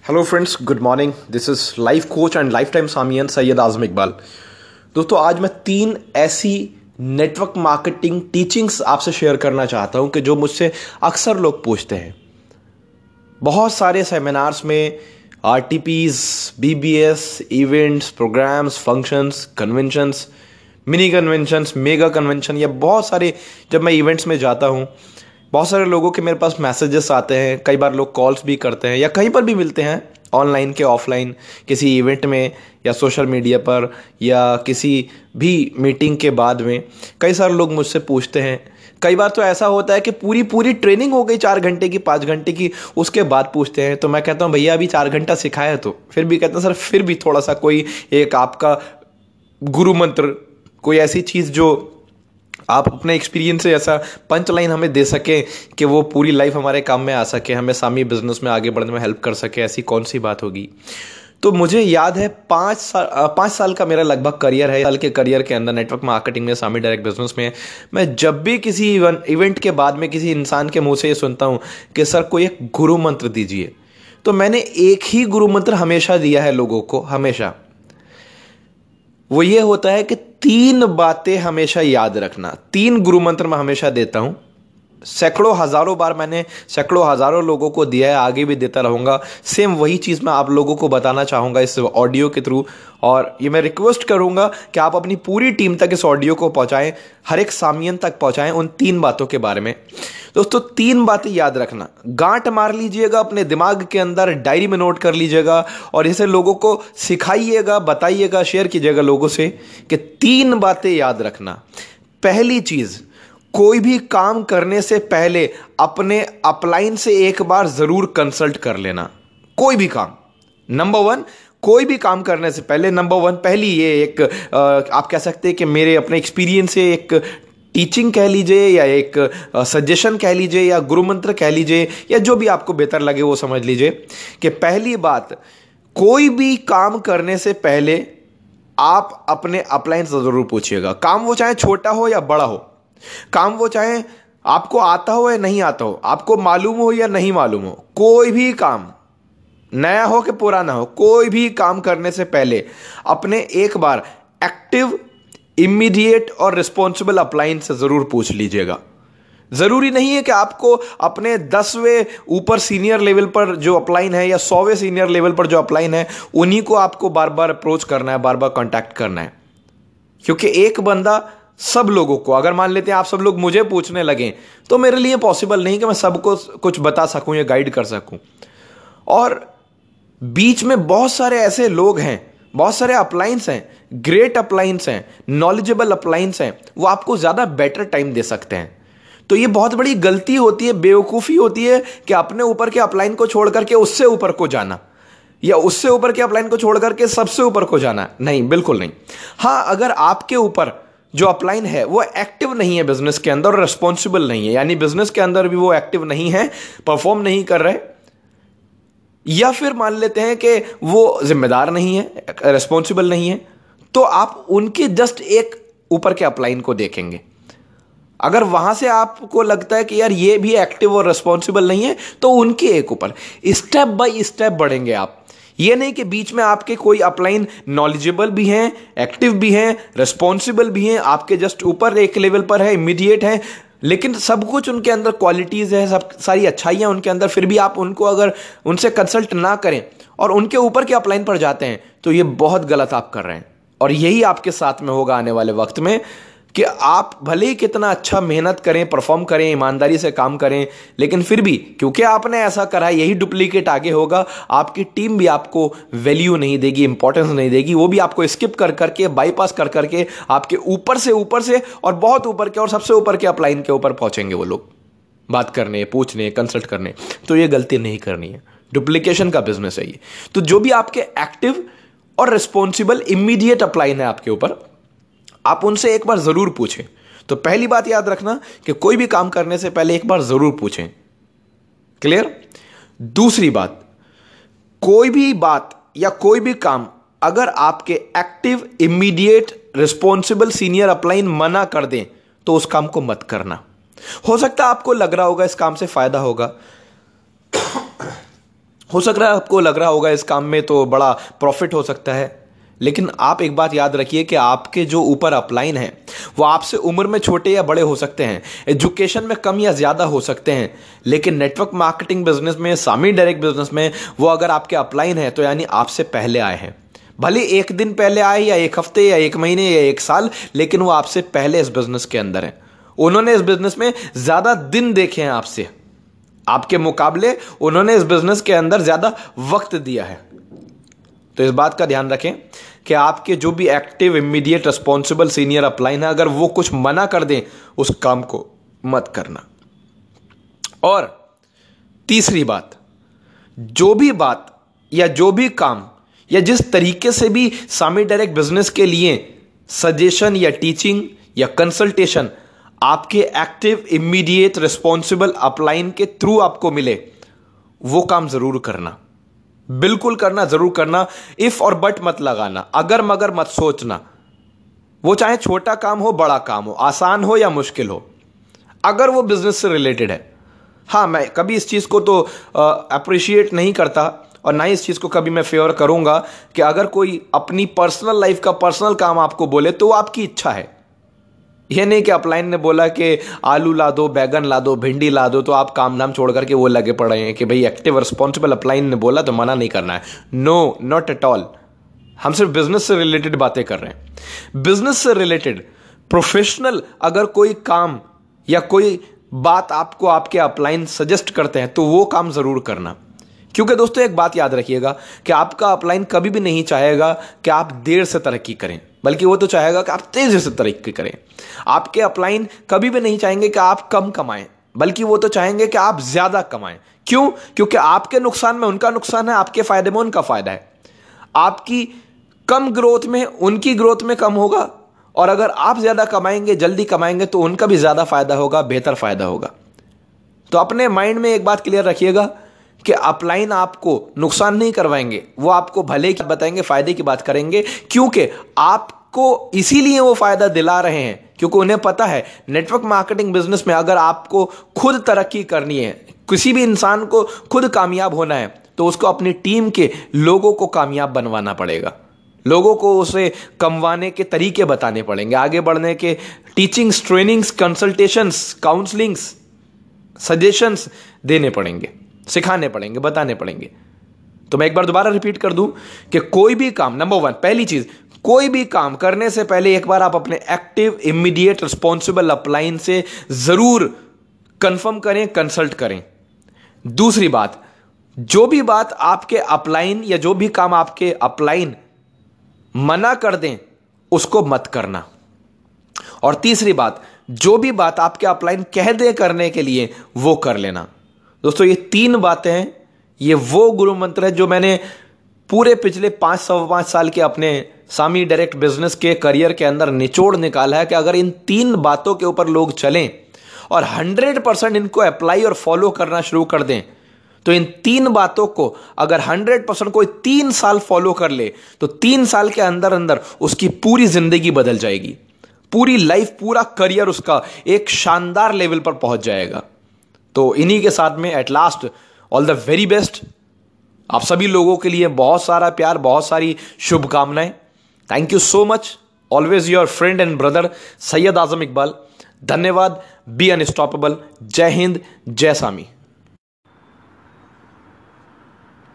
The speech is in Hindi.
Hello friends, good morning. This is life coach and life time Samiyan Syed Azam Iqbal. दोस्तों, आज मैं 3 ऐसी नेटवर्क मार्केटिंग टीचिंग्स आपसे शेयर करना चाहता हूं कि जो मुझसे अक्सर लोग पूछते हैं। बहुत सारे सेमिनार्स में R T Ps, B B S, events, programs, functions, conventions, mini conventions, mega convention, या बहुत सारे जब मैं इवेंट्स में जाता हूं, बहुत सारे लोगों के मेरे पास मैसेजेस आते हैं। कई बार लोग कॉल्स भी करते हैं या कहीं पर भी मिलते हैं, ऑनलाइन के ऑफलाइन, किसी इवेंट में या सोशल मीडिया पर या किसी भी मीटिंग के बाद में कई सारे लोग मुझसे पूछते हैं। कई बार तो ऐसा होता है कि पूरी पूरी ट्रेनिंग हो गई 4 घंटे की, 5 घंटे की, उसके बाद पूछते हैं। तो मैं कहता हूँ भैया अभी 4 घंटा सिखाया है, तो फिर भी कहते हैं सर फिर भी थोड़ा सा कोई एक आपका गुरु मंत्र, कोई ऐसी चीज़ जो आप अपने एक्सपीरियंस से ऐसा पंच लाइन हमें दे सके कि वो पूरी लाइफ हमारे काम में आ सके, हमें सामी बिजनेस में आगे बढ़ने में हेल्प कर सके, ऐसी कौन सी बात होगी। तो मुझे याद है 5 साल का मेरा लगभग करियर है। साल के करियर के अंदर नेटवर्क मार्केटिंग में, सामी डायरेक्ट बिजनेस में, मैं जब भी किसी इवेंट के बाद में किसी इंसान के मुंह से ये सुनता हूँ कि सर कोई एक गुरु मंत्र दीजिए, तो मैंने एक ही गुरु मंत्र हमेशा दिया है लोगों को। हमेशा वो ये होता है कि 3 बातें हमेशा याद रखना। 3 गुरु मंत्र मैं हमेशा देता हूं। सैकड़ों हजारों बार मैंने सैकड़ों हजारों लोगों को दिया है, आगे भी देता रहूंगा। सेम वही चीज़ मैं आप लोगों को बताना चाहूंगा इस ऑडियो के थ्रू, और ये मैं रिक्वेस्ट करूंगा कि आप अपनी पूरी टीम तक इस ऑडियो को पहुंचाएं, हर एक सामियन तक पहुंचाएं उन 3 बातों के बारे में। दोस्तों, 3 बातें याद रखना, गांठ मार लीजिएगा अपने दिमाग के अंदर, डायरी में नोट कर लीजिएगा और इसे लोगों को सिखाइएगा, बताइएगा, शेयर कीजिएगा लोगों से कि 3 बातें याद रखना। पहली चीज़, कोई भी काम करने से पहले अपने अपलाइन से एक बार जरूर कंसल्ट कर लेना। कोई भी काम, नंबर 1, कोई भी काम करने से पहले नंबर 1, पहली ये एक आप कह सकते हैं कि मेरे अपने एक्सपीरियंस से एक टीचिंग कह लीजिए या एक सजेशन कह लीजिए या गुरु मंत्र कह लीजिए, या जो भी आपको बेहतर लगे वो समझ लीजिए कि पहली बात, कोई भी काम करने से पहले आप अपने अपलाइन से जरूर पूछिएगा। काम वो चाहे छोटा हो या बड़ा हो, काम वो चाहे आपको आता हो या नहीं आता हो, आपको मालूम हो या नहीं मालूम हो, कोई भी काम, नया हो कि पुराना हो, कोई भी काम करने से पहले अपने एक बार एक्टिव, इमीडिएट और रिस्पॉन्सिबल अपलाइन से जरूर पूछ लीजिएगा। जरूरी नहीं है कि आपको अपने 10वें ऊपर सीनियर लेवल पर जो अपलाइन है या 100वें सीनियर लेवल पर जो अपलाइन है उन्हीं को आपको बार बार अप्रोच करना है, बार बार कांटेक्ट करना है। क्योंकि एक बंदा सब लोगों को, अगर मान लेते हैं आप सब लोग मुझे पूछने लगे तो मेरे लिए पॉसिबल नहीं कि मैं सबको कुछ बता सकूं या गाइड कर सकूं। और बीच में बहुत सारे ऐसे लोग हैं, बहुत सारे अपलाइंस हैं, ग्रेट अपलाइंस हैं, नॉलेजेबल अपलाइंस हैं, वो आपको ज्यादा बेटर टाइम दे सकते हैं। तो ये बहुत बड़ी गलती होती है, बेवकूफ़ी होती है कि अपने ऊपर के अपलाइन को छोड़ करके उससे ऊपर को जाना, या उससे ऊपर के अपलाइन को छोड़ करके सबसे ऊपर को जाना। नहीं, बिल्कुल नहीं। हाँ, अगर आपके ऊपर जो अपलाइन है वो एक्टिव नहीं है बिजनेस के अंदर और रिस्पॉन्सिबल नहीं है, यानी बिजनेस के अंदर भी वो एक्टिव नहीं है, परफॉर्म नहीं कर रहे, या फिर मान लेते हैं कि वो जिम्मेदार नहीं है, रिस्पॉन्सिबल नहीं है, तो आप उनके जस्ट एक ऊपर के अपलाइन को देखेंगे। अगर वहां से आपको लगता है कि यार ये भी एक्टिव और रिस्पॉन्सिबल नहीं है, तो उनके एक ऊपर स्टेप बाय स्टेप बढ़ेंगे आप। ये नहीं कि बीच में आपके कोई अपलाइन नॉलेजेबल भी हैं, एक्टिव भी हैं, रिस्पॉन्सिबल भी हैं, आपके जस्ट ऊपर एक लेवल पर है, इमीडिएट है, लेकिन सब कुछ उनके अंदर क्वालिटीज है, सब सारी अच्छाइयां उनके अंदर, फिर भी आप उनको अगर उनसे कंसल्ट ना करें और उनके ऊपर के अपलाइन पर जाते हैं तो ये बहुत गलत आप कर रहे हैं। और यही आपके साथ में होगा आने वाले वक्त में कि आप भले ही कितना अच्छा मेहनत करें, परफॉर्म करें, ईमानदारी से काम करें, लेकिन फिर भी क्योंकि आपने ऐसा करा, यही डुप्लीकेट आगे होगा। आपकी टीम भी आपको वैल्यू नहीं देगी, इंपॉर्टेंस नहीं देगी, वो भी आपको स्किप कर करके, बाईपास कर करके आपके ऊपर से और बहुत ऊपर के और सबसे ऊपर के अपलाइन के ऊपर पहुंचेंगे वो लोग, बात करने, पूछने, कंसल्ट करने। तो ये गलती नहीं करनी है, डुप्लीकेशन का बिजनेस है ये। तो जो भी आपके एक्टिव और रिस्पॉन्सिबल इमीडिएट अपलाइन है आपके ऊपर, आप उनसे एक बार जरूर पूछें। तो पहली बात याद रखना कि कोई भी काम करने से पहले एक बार जरूर पूछें। क्लियर? दूसरी बात, कोई भी बात या कोई भी काम अगर आपके active, immediate, responsible senior upline मना कर दें तो उस काम को मत करना। हो सकता है आपको लग रहा होगा इस काम से फायदा होगा, हो सक रहा है आपको लग रहा होगा इस काम में तो बड़ा प्रॉफिट हो सकता है, लेकिन आप एक बात याद रखिए कि आपके जो ऊपर अपलाइन है वो आपसे उम्र में छोटे या बड़े हो सकते हैं, एजुकेशन में कम या ज़्यादा हो सकते हैं, लेकिन नेटवर्क मार्केटिंग बिजनेस में, सामी डायरेक्ट बिजनेस में वो अगर आपके अपलाइन है तो यानी आपसे पहले आए हैं। भले एक दिन पहले आए या एक हफ्ते या एक महीने या एक साल, लेकिन वो आपसे पहले इस बिजनेस के अंदर है। उन्होंने इस बिजनेस में ज़्यादा दिन देखे हैं आपसे, आपके मुकाबले उन्होंने इस बिजनेस के अंदर ज़्यादा वक्त दिया है। तो इस बात का ध्यान रखें कि आपके जो भी active, immediate, responsible senior upline है, अगर वो कुछ मना कर दें उस काम को मत करना। और तीसरी बात, जो भी बात या जो भी काम या जिस तरीके से भी सामी डायरेक्ट बिजनेस के लिए सजेशन या टीचिंग या कंसल्टेशन आपके एक्टिव, इमीडिएट, रिस्पॉन्सिबल अपलाइन के थ्रू आपको मिले, वो काम जरूर करना, बिल्कुल करना, जरूर करना। इफ और बट मत लगाना, अगर मगर मत सोचना। वो चाहे छोटा काम हो, बड़ा काम हो, आसान हो या मुश्किल हो, अगर वो बिजनेस से रिलेटेड है। हाँ, मैं कभी इस चीज़ को तो अप्रिशिएट नहीं करता और ना ही इस चीज़ को कभी मैं फेवर करूंगा कि अगर कोई अपनी पर्सनल लाइफ का पर्सनल काम आपको बोले तो वो आपकी इच्छा है। यह नहीं कि अपलाइन ने बोला कि आलू ला दो, बैगन ला दो, भिंडी ला दो, तो आप काम धाम छोड़ करके वो लगे पड़े हैं कि भाई एक्टिव रिस्पॉन्सिबल अपलाइन ने बोला तो मना नहीं करना है। No, not at all. हम सिर्फ बिजनेस से रिलेटेड बातें कर रहे हैं। बिजनेस से रिलेटेड प्रोफेशनल अगर कोई काम या कोई बात आपको आपके अपलाइन सजेस्ट करते हैं तो वो काम जरूर करना। क्योंकि दोस्तों एक बात याद रखिएगा कि आपका अपलाइन कभी भी नहीं चाहेगा कि आप देर से तरक्की करें, बल्कि वो तो चाहेगा कि आप तेजी से तरक्की करें। आपके अपलाइन कभी भी नहीं चाहेंगे कि आप कम कमाएं, बल्कि वो तो चाहेंगे कि आप ज्यादा कमाएं। क्यों? क्योंकि आपके नुकसान में उनका नुकसान है, आपके फायदे में उनका फायदा है। आपकी कम ग्रोथ में उनकी ग्रोथ में कम होगा, और अगर आप ज्यादा कमाएंगे, जल्दी कमाएंगे, तो उनका भी ज्यादा फायदा होगा, बेहतर फायदा होगा। तो अपने माइंड में एक बात क्लियर रखिएगा कि अपलाइन आपको नुकसान नहीं करवाएंगे, वो आपको भले की बताएंगे, फायदे की बात करेंगे, क्योंकि आपको इसीलिए वो फायदा दिला रहे हैं क्योंकि उन्हें पता है नेटवर्क मार्केटिंग बिजनेस में अगर आपको खुद तरक्की करनी है, किसी भी इंसान को खुद कामयाब होना है, तो उसको अपनी टीम के लोगों को कामयाब बनवाना पड़ेगा। लोगों को उसे कमवाने के तरीके बताने पड़ेंगे, आगे बढ़ने के teachings, trainings, consultations, counsellings, suggestions देने पड़ेंगे, सिखाने पड़ेंगे, बताने पड़ेंगे। तो मैं एक बार दोबारा रिपीट कर दूं कि कोई भी काम, नंबर 1, पहली चीज, कोई भी काम करने से पहले एक बार आप अपने एक्टिव, इमीडिएट, रिस्पॉन्सिबल अपलाइन से जरूर कंफर्म करें, कंसल्ट करें। दूसरी बात, जो भी बात आपके अपलाइन या जो भी काम आपके अपलाइन मना कर दें उसको मत करना। और तीसरी बात, जो भी बात आपके अपलाइन कह दे करने के लिए वो कर लेना। दोस्तों ये 3 बातें हैं, ये वो गुरु मंत्र है जो मैंने पूरे पिछले 5 साल के अपने सामी डायरेक्ट बिजनेस के करियर के अंदर निचोड़ निकाला है कि अगर इन 3 बातों के ऊपर लोग चलें और 100% इनको अप्लाई और फॉलो करना शुरू कर दें, तो इन 3 बातों को अगर 100% कोई 3 साल फॉलो कर ले तो 3 साल के अंदर अंदर उसकी पूरी जिंदगी बदल जाएगी, पूरी लाइफ, पूरा करियर उसका एक शानदार लेवल पर पहुंच जाएगा। तो इन्हीं के साथ में at last all the very best. आप सभी लोगों के लिए बहुत सारा प्यार, बहुत सारी शुभकामनाएं। Thank you so much. Always your friend and brother Syed Azam Iqbal. धन्यवाद। Be unstoppable. जय हिंद, जय सामी।